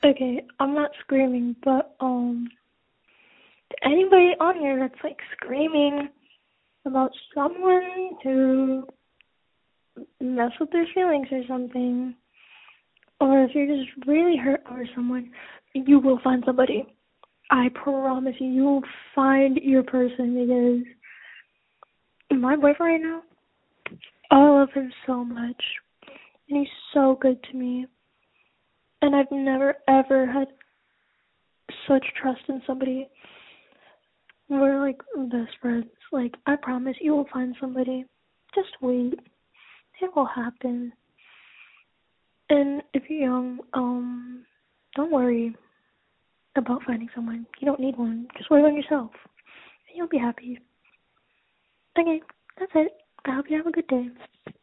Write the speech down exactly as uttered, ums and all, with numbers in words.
Okay, I'm not screaming, but um, to anybody on here that's like screaming about someone to mess with their feelings or something, or if you're just really hurt over someone, you will find somebody. I promise you, you will find your person because my boyfriend right now, I love him so much, and he's so good to me, and I've never ever had such trust in somebody. We're like best friends. Like, I promise you will find somebody. Just wait. It will happen. And if you're young, um, don't worry about finding someone. You don't need one. Just work on yourself. And you'll be happy. Okay, that's it. I hope you have a good day.